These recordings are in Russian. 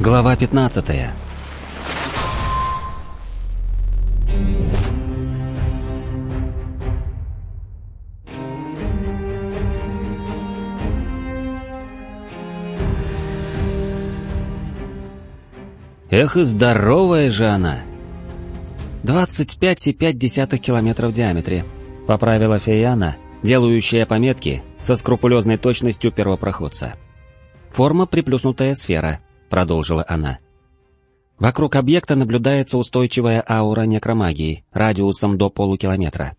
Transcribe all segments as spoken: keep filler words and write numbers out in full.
Глава пятнадцатая. Эх, и здоровая же она! «Двадцать пять и пять десятых километра в диаметре», — поправила Фейяна, делающая пометки со скрупулезной точностью первопроходца. «Форма приплюснутая сфера», — продолжила она. «Вокруг объекта наблюдается устойчивая аура некромагии радиусом до полукилометра».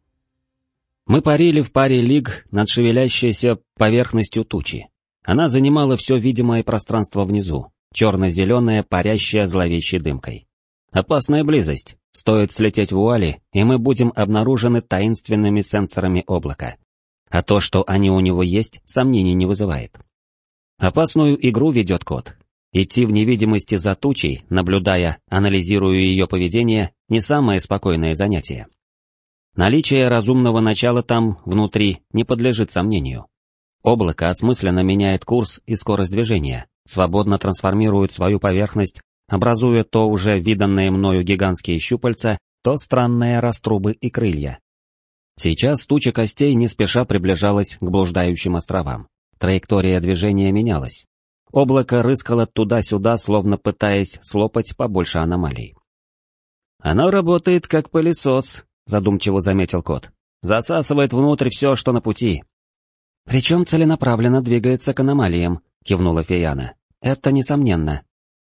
Мы парили в паре лиг над шевелящейся поверхностью тучи. Она занимала все видимое пространство внизу, черно-зеленая, парящая зловещей дымкой. Опасная близость. Стоит слететь в вуали, и мы будем обнаружены таинственными сенсорами облака. А то, что они у него есть, сомнений не вызывает. Опасную игру ведет кот. Идти в невидимости за тучей, наблюдая, анализируя ее поведение, не самое спокойное занятие. Наличие разумного начала там, внутри, не подлежит сомнению. Облако осмысленно меняет курс и скорость движения, свободно трансформирует свою поверхность, образуя то уже виданные мною гигантские щупальца, то странные раструбы и крылья. Сейчас туча костей не спеша приближалась к блуждающим островам. Траектория движения менялась. Облако рыскало туда-сюда, словно пытаясь слопать побольше аномалий. «Оно работает как пылесос», — задумчиво заметил кот. «Засасывает внутрь все, что на пути». «Причем целенаправленно двигается к аномалиям», — кивнула Фейяна. «Это несомненно».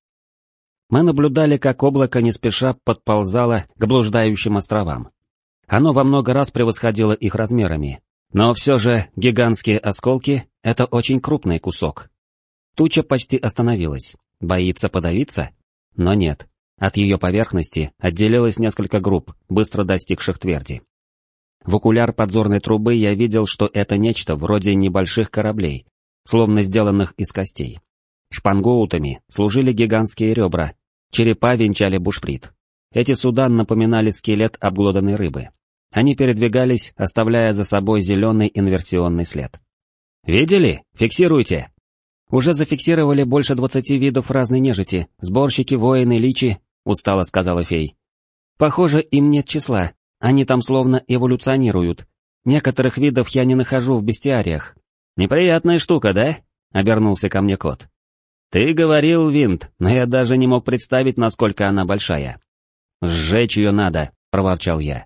Мы наблюдали, как облако не спеша подползало к блуждающим островам. Оно во много раз превосходило их размерами, но все же гигантские осколки — это очень крупный кусок. Туча почти остановилась. Боится подавиться? Но нет. От ее поверхности отделилось несколько групп, быстро достигших тверди. В окуляр подзорной трубы я видел, что это нечто вроде небольших кораблей, словно сделанных из костей. Шпангоутами служили гигантские ребра, черепа венчали бушприт. Эти суда напоминали скелет обглоданной рыбы. Они передвигались, оставляя за собой зеленый инверсионный след. «Видели? Фиксируйте!» «Уже зафиксировали больше двадцати видов разной нежити, сборщики, воины, личи», — устало сказала фей. «Похоже, им нет числа, они там словно эволюционируют. Некоторых видов я не нахожу в бестиариях». «Неприятная штука, да?» — обернулся ко мне кот. «Ты говорил, Винт, но я даже не мог представить, насколько она большая». «Сжечь ее надо», — проворчал я.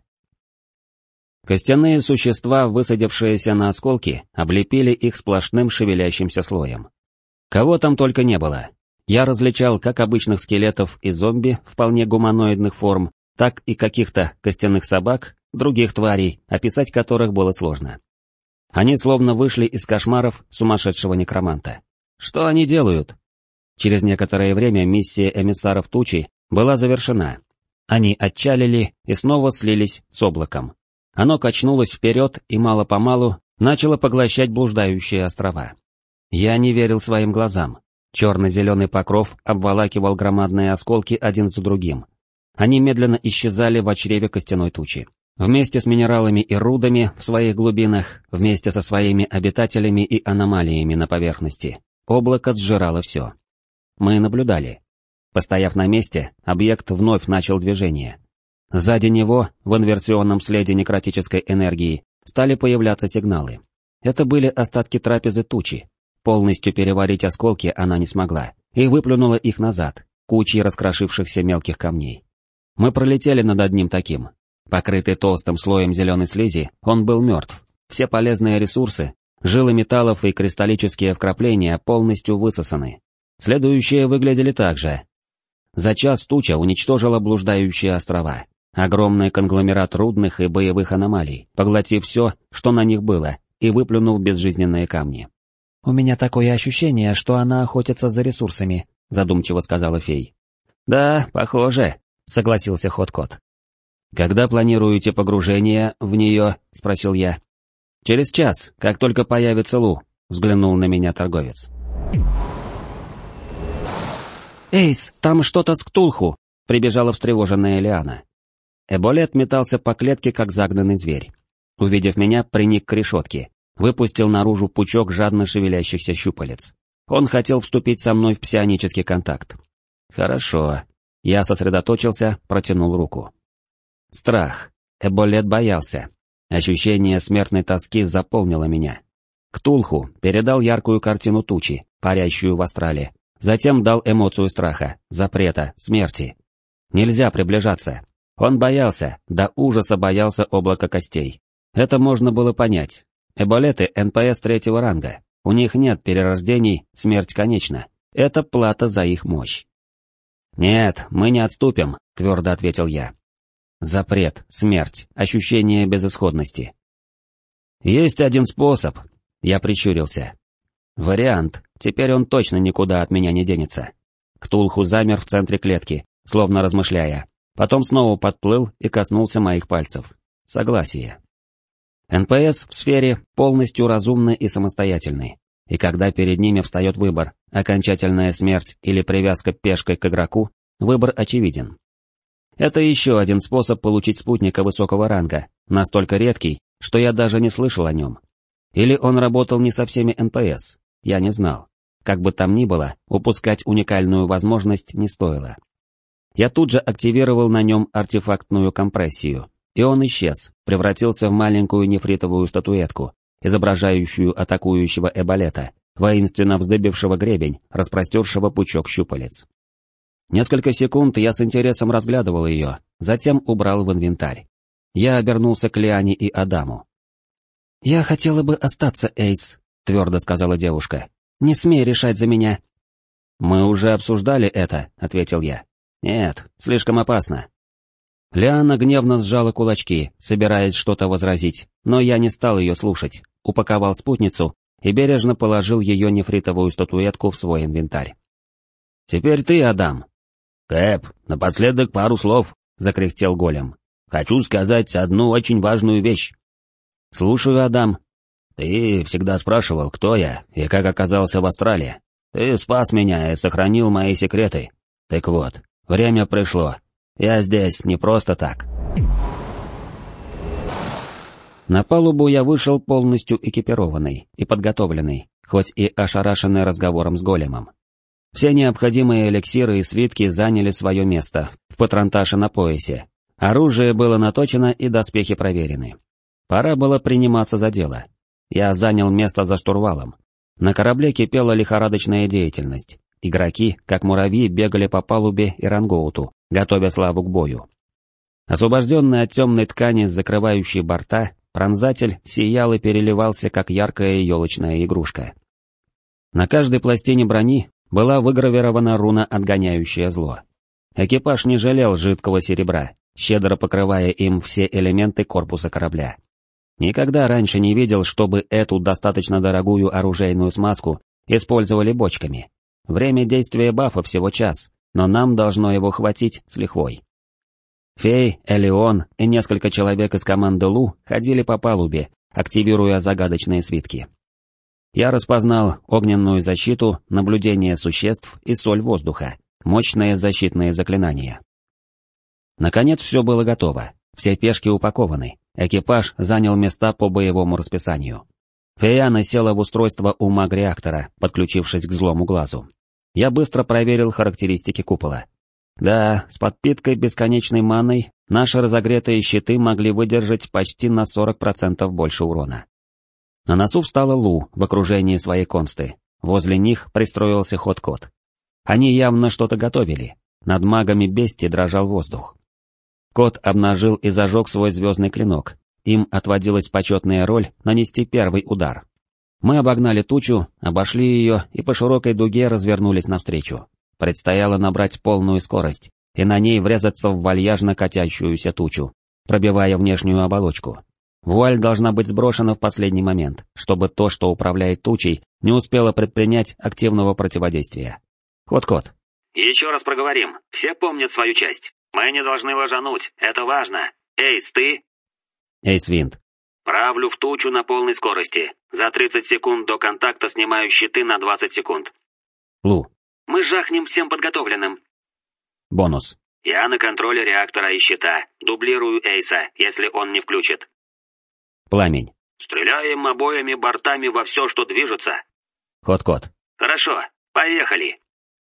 Костяные существа, высадившиеся на осколки, облепили их сплошным шевелящимся слоем. Кого там только не было. Я различал как обычных скелетов и зомби вполне гуманоидных форм, так и каких-то костяных собак, других тварей, описать которых было сложно. Они словно вышли из кошмаров сумасшедшего некроманта. Что они делают? Через некоторое время миссия эмиссаров тучи была завершена. Они отчалили и снова слились с облаком. Оно качнулось вперед и мало-помалу начало поглощать блуждающие острова. Я не верил своим глазам. Черно-зеленый покров обволакивал громадные осколки один за другим. Они медленно исчезали в чреве костяной тучи. Вместе с минералами и рудами в своих глубинах, вместе со своими обитателями и аномалиями на поверхности, облако сжирало все. Мы наблюдали. Постояв на месте, объект вновь начал движение. Сзади него, в инверсионном следе некротической энергии, стали появляться сигналы. Это были остатки трапезы тучи. Полностью переварить осколки она не смогла, и выплюнула их назад, кучей раскрошившихся мелких камней. Мы пролетели над одним таким. Покрытый толстым слоем зеленой слизи, он был мертв. Все полезные ресурсы, жилы металлов и кристаллические вкрапления полностью высосаны. Следующие выглядели так же. За час туча уничтожила блуждающие острова. Огромный конгломерат рудных и боевых аномалий, поглотив все, что на них было, и выплюнув безжизненные камни. «У меня такое ощущение, что она охотится за ресурсами», — задумчиво сказала фей. «Да, похоже», — согласился Хот-Кот. «Когда планируете погружение в нее?» — спросил я. «Через час, как только появится Лу», — взглянул на меня торговец. «Эйс, там что-то с Ктулху», — прибежала встревоженная Лиана. Эболет метался по клетке, как загнанный зверь. Увидев меня, приник к решетке, выпустил наружу пучок жадно шевелящихся щупалец. Он хотел вступить со мной в псионический контакт. Хорошо. Я сосредоточился, протянул руку. Страх. Эболет боялся. Ощущение смертной тоски заполнило меня. Ктулху передал яркую картину тучи, парящую в астрале. Затем дал эмоцию страха, запрета, смерти. Нельзя приближаться. Он боялся, до ужаса боялся облака костей. Это можно было понять. Эболеты эн пэ эс третьего ранга. У них нет перерождений, смерть конечна. Это плата за их мощь. «Нет, мы не отступим», — твердо ответил я. Запрет, смерть, ощущение безысходности. Есть один способ. Я прищурился. Вариант. Теперь он точно никуда от меня не денется. Ктулху замер в центре клетки, словно размышляя. Потом снова подплыл и коснулся моих пальцев. Согласие. эн пэ эс в сфере полностью разумны и самостоятельны. И когда перед ними встает выбор, окончательная смерть или привязка пешкой к игроку, выбор очевиден. Это еще один способ получить спутника высокого ранга, настолько редкий, что я даже не слышал о нем. Или он работал не со всеми эн пэ эс, я не знал. Как бы там ни было, упускать уникальную возможность не стоило. Я тут же активировал на нем артефактную компрессию, и он исчез, превратился в маленькую нефритовую статуэтку, изображающую атакующего эболета, воинственно вздыбившего гребень, распростершего пучок щупалец. Несколько секунд я с интересом разглядывал ее, затем убрал в инвентарь. Я обернулся к Лиане и Адаму. «Я хотела бы остаться, Эйс», — твердо сказала девушка. «Не смей решать за меня». «Мы уже обсуждали это», — ответил я. «Нет, слишком опасно». Лиана гневно сжала кулачки, собираясь что-то возразить, но я не стал ее слушать, упаковал спутницу и бережно положил ее нефритовую статуэтку в свой инвентарь. «Теперь ты, Адам». «Кэп, напоследок пару слов», — закряхтел голем. «Хочу сказать одну очень важную вещь». «Слушаю, Адам». «Ты всегда спрашивал, кто я и как оказался в Астрале. Ты спас меня и сохранил мои секреты. Так вот, время пришло. Я здесь не просто так». На палубу я вышел полностью экипированный и подготовленный, хоть и ошарашенный разговором с големом. Все необходимые эликсиры и свитки заняли свое место в патронташе на поясе. Оружие было наточено и доспехи проверены. Пора было приниматься за дело. Я занял место за штурвалом. На корабле кипела лихорадочная деятельность. Игроки, как муравьи, бегали по палубе и рангоуту, готовя славу к бою. Освобожденный от темной ткани, закрывающей борта, пронзатель сиял и переливался, как яркая елочная игрушка. На каждой пластине брони была выгравирована руна, отгоняющая зло. Экипаж не жалел жидкого серебра, щедро покрывая им все элементы корпуса корабля. Никогда раньше не видел, чтобы эту достаточно дорогую оружейную смазку использовали бочками. Время действия бафа всего час, но нам должно его хватить с лихвой. Фей, Элеон и несколько человек из команды Лу ходили по палубе, активируя загадочные свитки. Я распознал огненную защиту, наблюдение существ и соль воздуха, мощные защитные заклинания. Наконец все было готово, все пешки упакованы, экипаж занял места по боевому расписанию. Феяна села в устройство у маг-реактора, подключившись к злому глазу. Я быстро проверил характеристики купола. Да, с подпиткой бесконечной маной наши разогретые щиты могли выдержать почти на сорок процентов больше урона. На носу встала Лу в окружении своей консты. Возле них пристроился ход-кот. Они явно что-то готовили. Над магами бестии дрожал воздух. Кот обнажил и зажег свой звездный клинок. Им отводилась почетная роль нанести первый удар. Мы обогнали тучу, обошли ее и по широкой дуге развернулись навстречу. Предстояло набрать полную скорость и на ней врезаться в вальяжно катящуюся тучу, пробивая внешнюю оболочку. Вуаль должна быть сброшена в последний момент, чтобы то, что управляет тучей, не успело предпринять активного противодействия. Кот-кот. Еще раз проговорим, все помнят свою часть. Мы не должны ложануть, это важно. Эйс, ты? Эйс Винт. Правлю в тучу на полной скорости. За тридцать секунд до контакта снимаю щиты на двадцать секунд. Лу. Мы жахнем всем подготовленным. Бонус. Я на контроле реактора и щита. Дублирую Эйса, если он не включит. Пламень. Стреляем обоими бортами во все, что движется. Кот-кот. Хорошо, поехали.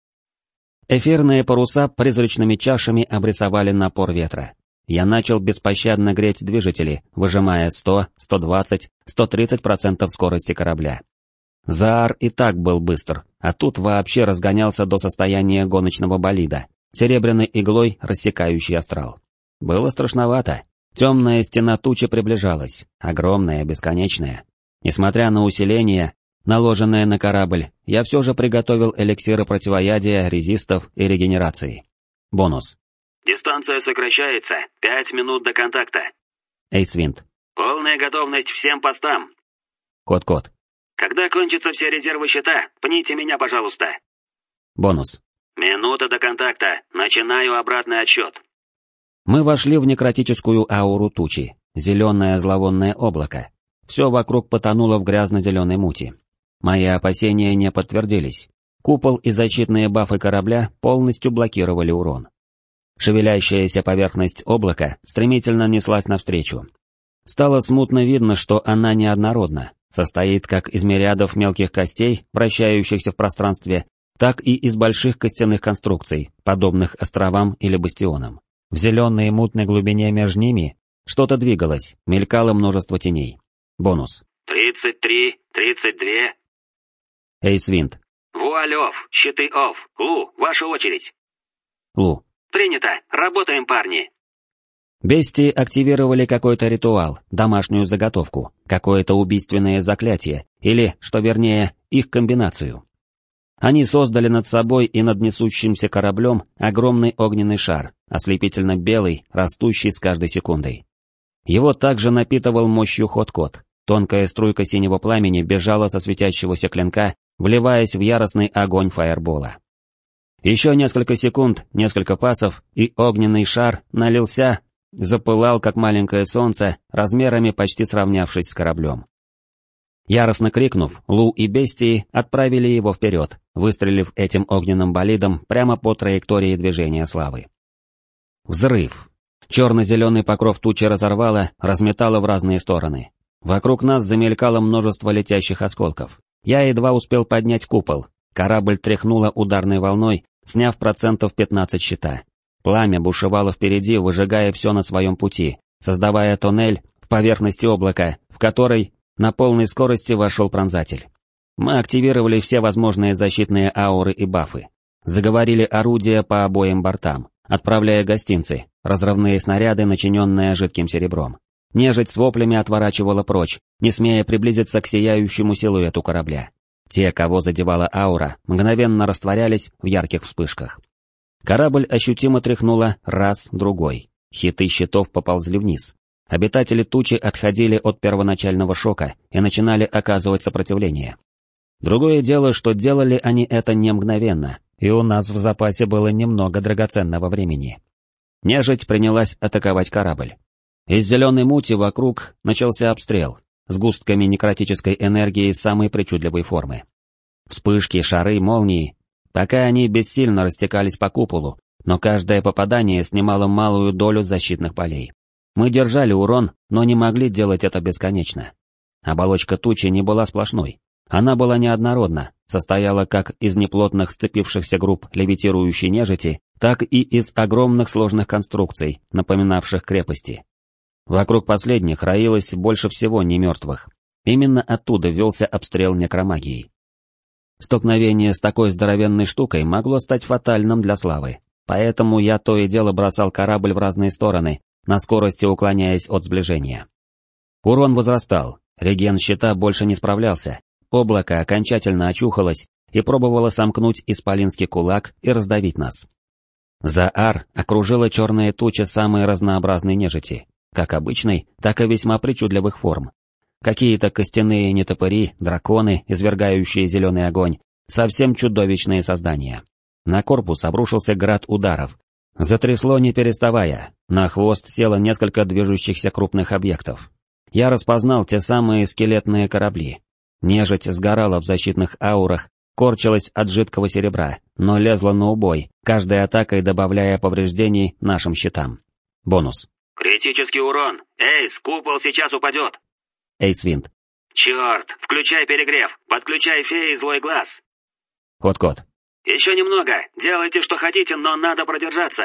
Эфирные паруса призрачными чашами обрисовали напор ветра. Я начал беспощадно греть движители, выжимая сто, сто двадцать, сто тридцать процентов скорости корабля. Заар и так был быстр, а тут вообще разгонялся до состояния гоночного болида, серебряной иглой рассекающий астрал. Было страшновато. Темная стена тучи приближалась, огромная, бесконечная. Несмотря на усиление, наложенное на корабль, я все же приготовил эликсиры противоядия, резистов и регенерации. Бонус. Дистанция сокращается. Пять минут до контакта. Эйсвинд. Полная готовность всем постам. Кот-кот. Когда кончатся все резервы щита, пните меня, пожалуйста. Бонус. Минута до контакта. Начинаю обратный отсчет. Мы вошли в некротическую ауру тучи, зеленое зловонное облако. Все вокруг потонуло в грязно-зеленой мути. Мои опасения не подтвердились. Купол и защитные бафы корабля полностью блокировали урон. Шевелящаяся поверхность облака стремительно неслась навстречу. Стало смутно видно, что она неоднородна, состоит как из мириадов мелких костей, вращающихся в пространстве, так и из больших костяных конструкций, подобных островам или бастионам. В зеленой мутной глубине между ними что-то двигалось, мелькало множество теней. Бонус. тридцать три, тридцать два. Эйсвинд. Вуалев, щиты офф. Лу, ваша очередь. Лу. Принято, работаем, парни. Бестии активировали какой-то ритуал, домашнюю заготовку, какое-то убийственное заклятие, или, что вернее, их комбинацию. Они создали над собой и над несущимся кораблем огромный огненный шар, ослепительно белый, растущий с каждой секундой. Его также напитывал мощью ход-код. Тонкая струйка синего пламени бежала со светящегося клинка, вливаясь в яростный огонь фаербола. Еще несколько секунд, несколько пасов, и огненный шар налился, запылал, как маленькое солнце, размерами почти сравнявшись с кораблем. Яростно крикнув, Лу и Бестии отправили его вперед, выстрелив этим огненным болидом прямо по траектории движения славы. Взрыв. Черно-зеленый покров тучи разорвало, разметало в разные стороны. Вокруг нас замелькало множество летящих осколков. Я едва успел поднять купол. Корабль тряхнуло ударной волной, сняв процентов пятнадцать щита. Пламя бушевало впереди, выжигая все на своем пути, создавая тоннель в поверхности облака, в который на полной скорости вошел пронзатель. Мы активировали все возможные защитные ауры и бафы. Заговорили орудия по обоим бортам, отправляя гостинцы, разрывные снаряды, начиненные жидким серебром. Нежить с воплями отворачивала прочь, не смея приблизиться к сияющему силуэту корабля. Те, кого задевала аура, мгновенно растворялись в ярких вспышках. Корабль ощутимо тряхнуло раз, другой. Хиты щитов поползли вниз. Обитатели тучи отходили от первоначального шока и начинали оказывать сопротивление. Другое дело, что делали они это не мгновенно, и у нас в запасе было немного драгоценного времени. Нежить принялась атаковать корабль. Из зеленой мути вокруг начался обстрел, сгустками некротической энергии самой причудливой формы. Вспышки, шары, молнии. Пока они бессильно растекались по куполу, но каждое попадание снимало малую долю защитных полей. Мы держали урон, но не могли делать это бесконечно. Оболочка тучи не была сплошной. Она была неоднородна, состояла как из неплотных сцепившихся групп левитирующей нежити, так и из огромных сложных конструкций, напоминавших крепости. Вокруг последних роилось больше всего немертвых. Именно оттуда велся обстрел некромагией. Столкновение с такой здоровенной штукой могло стать фатальным для славы, поэтому я то и дело бросал корабль в разные стороны, на скорости уклоняясь от сближения. Урон возрастал, реген щита больше не справлялся, облако окончательно очухалось и пробовало сомкнуть исполинский кулак и раздавить нас. Заар окружила черная туча самой разнообразной нежити, как обычной, так и весьма причудливых форм. Какие-то костяные нетопыри, драконы, извергающие зеленый огонь, совсем чудовищные создания. На корпус обрушился град ударов. Затрясло не переставая, на хвост село несколько движущихся крупных объектов. Я распознал те самые скелетные корабли. Нежить сгорала в защитных аурах, корчилась от жидкого серебра, но лезла на убой, каждой атакой добавляя повреждений нашим щитам. Бонус. Критический урон. Эйс, купол сейчас упадет. Эйсвинд. Черт, включай перегрев, подключай феи злой глаз. Кот-кот. Еще немного, делайте что хотите, но надо продержаться.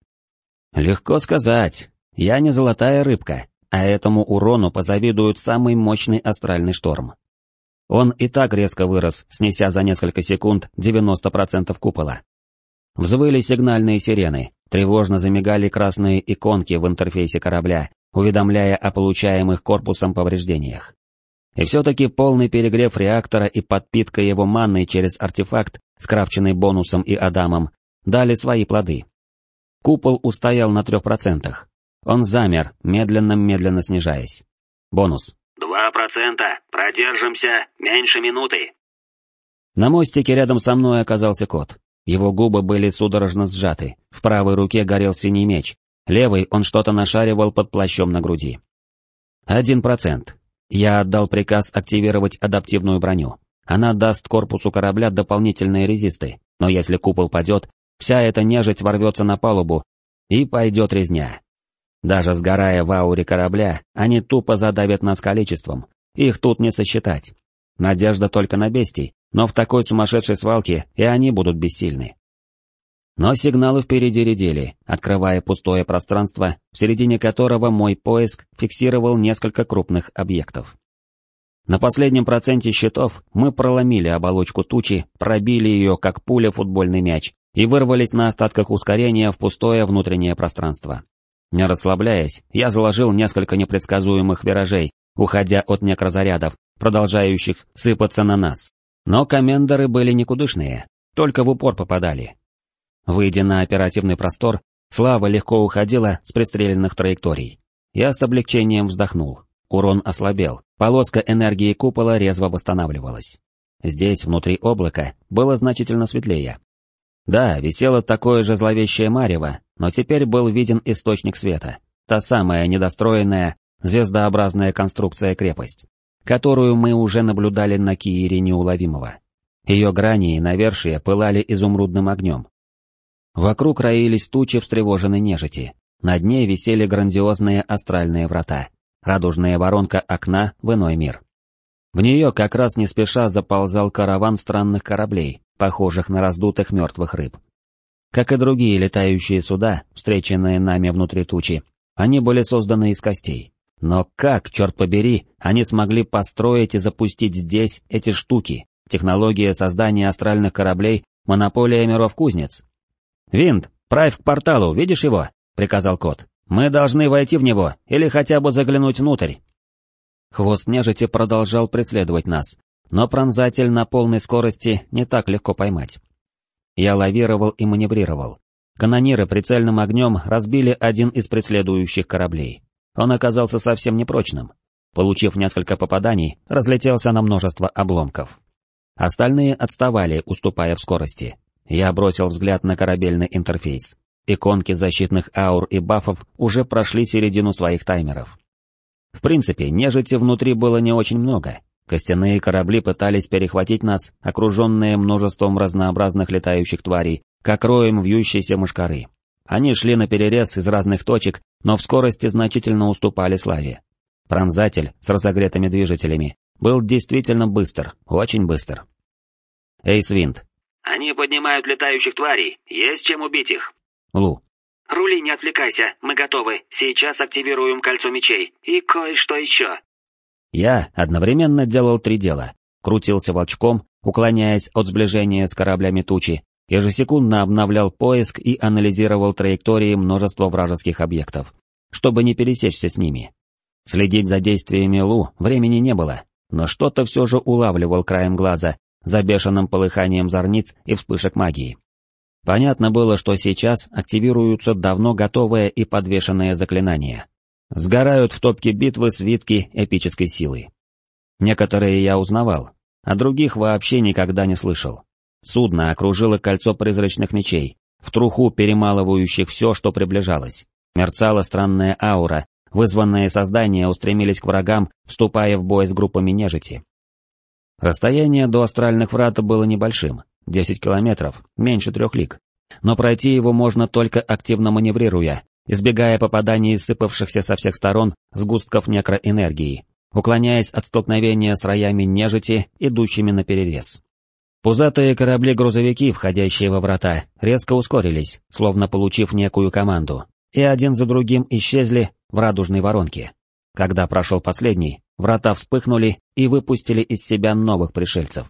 Легко сказать. Я не золотая рыбка, а этому урону позавидует самый мощный астральный шторм. Он и так резко вырос, снеся за несколько секунд девяносто процентов купола. Взвыли сигнальные сирены, тревожно замигали красные иконки в интерфейсе корабля, уведомляя о получаемых корпусом повреждениях. И все-таки полный перегрев реактора и подпитка его манной через артефакт, скрафченный бонусом и Адамом, дали свои плоды. Купол устоял на трех процентах. Он замер, медленно-медленно снижаясь. Бонус. Два процента. Продержимся. Меньше минуты. На мостике рядом со мной оказался кот. Его губы были судорожно сжаты, в правой руке горел синий меч, левой он что-то нашаривал под плащом на груди. Один процент. Я отдал приказ активировать адаптивную броню. Она даст корпусу корабля дополнительные резисты, но если купол падет, вся эта нежить ворвется на палубу, и пойдет резня. Даже сгорая в ауре корабля, они тупо задавят нас количеством, их тут не сосчитать. Надежда только на бестий, но в такой сумасшедшей свалке и они будут бессильны. Но сигналы впереди редели, открывая пустое пространство, в середине которого мой поиск фиксировал несколько крупных объектов. На последнем проценте щитов мы проломили оболочку тучи, пробили ее как пуля футбольный мяч и вырвались на остатках ускорения в пустое внутреннее пространство. Не расслабляясь, я заложил несколько непредсказуемых виражей, уходя от некрозарядов, продолжающих сыпаться на нас. Но комендоры были никудышные, только в упор попадали. Выйдя на оперативный простор, слава легко уходила с пристреленных траекторий. Я с облегчением вздохнул. Урон ослабел, полоска энергии купола резво восстанавливалась. Здесь, внутри облака, было значительно светлее. Да, висело такое же зловещее марево, но теперь был виден источник света, та самая недостроенная, звездообразная конструкция-крепость, которую мы уже наблюдали на Киире Неуловимого. Ее грани и навершие пылали изумрудным огнем. Вокруг роились тучи встревоженной нежити, над ней висели грандиозные астральные врата, радужная воронка окна в иной мир. В нее как раз не спеша заползал караван странных кораблей, похожих на раздутых мертвых рыб. Как и другие летающие суда, встреченные нами внутри тучи, они были созданы из костей. Но как, черт побери, они смогли построить и запустить здесь эти штуки? Технология создания астральных кораблей — монополия миров-кузнец. «Винт, правь к порталу, видишь его?» — приказал кот. «Мы должны войти в него, или хотя бы заглянуть внутрь». Хвост нежити продолжал преследовать нас, но пронзатель на полной скорости не так легко поймать. Я лавировал и маневрировал. Канониры прицельным огнем разбили один из преследующих кораблей. Он оказался совсем непрочным. Получив несколько попаданий, разлетелся на множество обломков. Остальные отставали, уступая в скорости. Я бросил взгляд на корабельный интерфейс. Иконки защитных аур и бафов уже прошли середину своих таймеров. В принципе, нежити внутри было не очень много. Костяные корабли пытались перехватить нас, окруженные множеством разнообразных летающих тварей, как роем вьющейся мошкары. Они шли наперерез из разных точек, но в скорости значительно уступали славе. Пронзатель с разогретыми движителями был действительно быстр, очень быстр. Эйс Винт. Они поднимают летающих тварей, есть чем убить их. Лу. Рули, не отвлекайся, мы готовы, сейчас активируем кольцо мечей и кое-что еще. Я одновременно делал три дела. Крутился волчком, уклоняясь от сближения с кораблями тучи, ежесекундно обновлял поиск и анализировал траектории множества вражеских объектов, чтобы не пересечься с ними. Следить за действиями Лу времени не было, но что-то все же улавливал краем глаза, за бешеным полыханием зорниц и вспышек магии. Понятно было, что сейчас активируются давно готовые и подвешенные заклинания. Сгорают в топке битвы свитки эпической силы. Некоторые я узнавал, а других вообще никогда не слышал. Судно окружило кольцо призрачных мечей, в труху перемалывающих все, что приближалось. Мерцала странная аура, вызванные создания устремились к врагам, вступая в бой с группами нежити. Расстояние до астральных врат было небольшим, десять километров, меньше трех лиг. Но пройти его можно только активно маневрируя, избегая попаданий сыпавшихся со всех сторон сгустков некроэнергии, уклоняясь от столкновения с роями нежити, идущими наперерез. Пузатые корабли-грузовики, входящие во врата, резко ускорились, словно получив некую команду, и один за другим исчезли в радужной воронке. Когда прошел последний, врата вспыхнули и выпустили из себя новых пришельцев.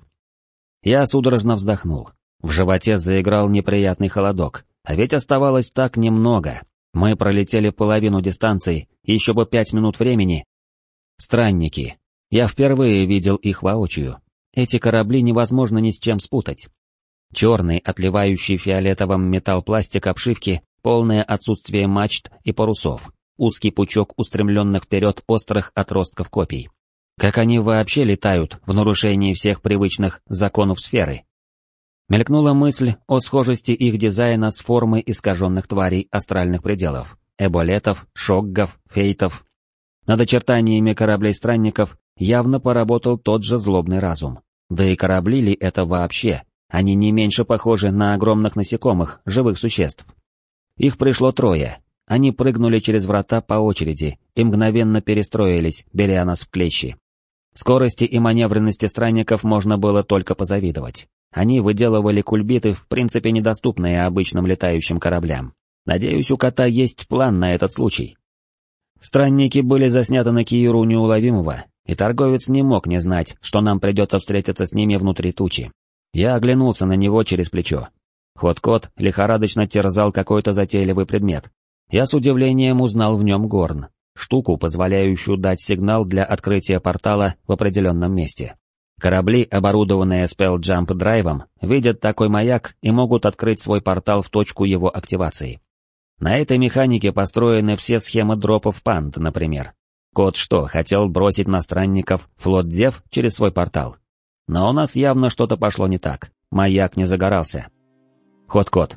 Я судорожно вздохнул. В животе заиграл неприятный холодок, а ведь оставалось так немного. Мы пролетели половину дистанции, еще бы пять минут времени. Странники. Я впервые видел их воочию. Эти корабли невозможно ни с чем спутать. Черный, отливающий фиолетовым металл-пластик обшивки, полное отсутствие мачт и парусов, узкий пучок устремленных вперед острых отростков копий. Как они вообще летают в нарушении всех привычных законов сферы? Мелькнула мысль о схожести их дизайна с формой искаженных тварей астральных пределов, эболетов, шоггов, фейтов. Над очертаниями кораблей-странников явно поработал тот же злобный разум. Да и корабли ли это вообще? Они не меньше похожи на огромных насекомых, живых существ. Их пришло трое. Они прыгнули через врата по очереди и мгновенно перестроились, беря нас в клещи. Скорости и маневренности странников можно было только позавидовать. Они выделывали кульбиты, в принципе недоступные обычным летающим кораблям. Надеюсь, у кота есть план на этот случай. Странники были засняты на Кииру неуловимого, и торговец не мог не знать, что нам придется встретиться с ними внутри тучи. Я оглянулся на него через плечо. Ход-кот лихорадочно терзал какой-то затейливый предмет. Я с удивлением узнал в нем горн, штуку, позволяющую дать сигнал для открытия портала в определенном месте. Корабли, оборудованные спелл-джамп-драйвом, видят такой маяк и могут открыть свой портал в точку его активации. На этой механике построены все схемы дропов панд, например. Кот что, хотел бросить на странников флот Дев через свой портал? Но у нас явно что-то пошло не так, маяк не загорался. Ход-кот.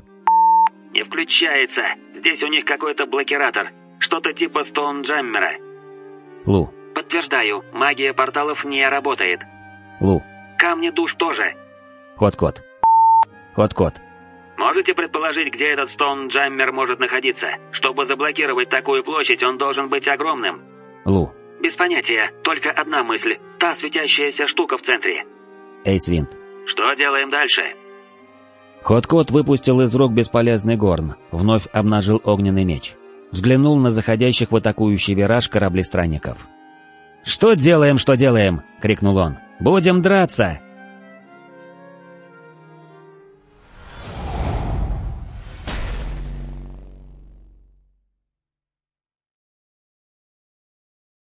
Не включается, здесь у них какой-то блокиратор, что-то типа стоунджаммера. Лу. Подтверждаю, магия порталов не работает. Лу. Камни душ тоже. Ход-кот. Ход-кот. Можете предположить, где этот стоунджаммер может находиться? Чтобы заблокировать такую площадь, он должен быть огромным. Лу. Без понятия, только одна мысль. Та светящаяся штука в центре. Эйсвинд. Что делаем дальше? Ход-кот выпустил из рук бесполезный горн, вновь обнажил огненный меч. Взглянул на заходящих в атакующий вираж корабли странников. «Что делаем, что делаем?» — крикнул он. «Будем драться!»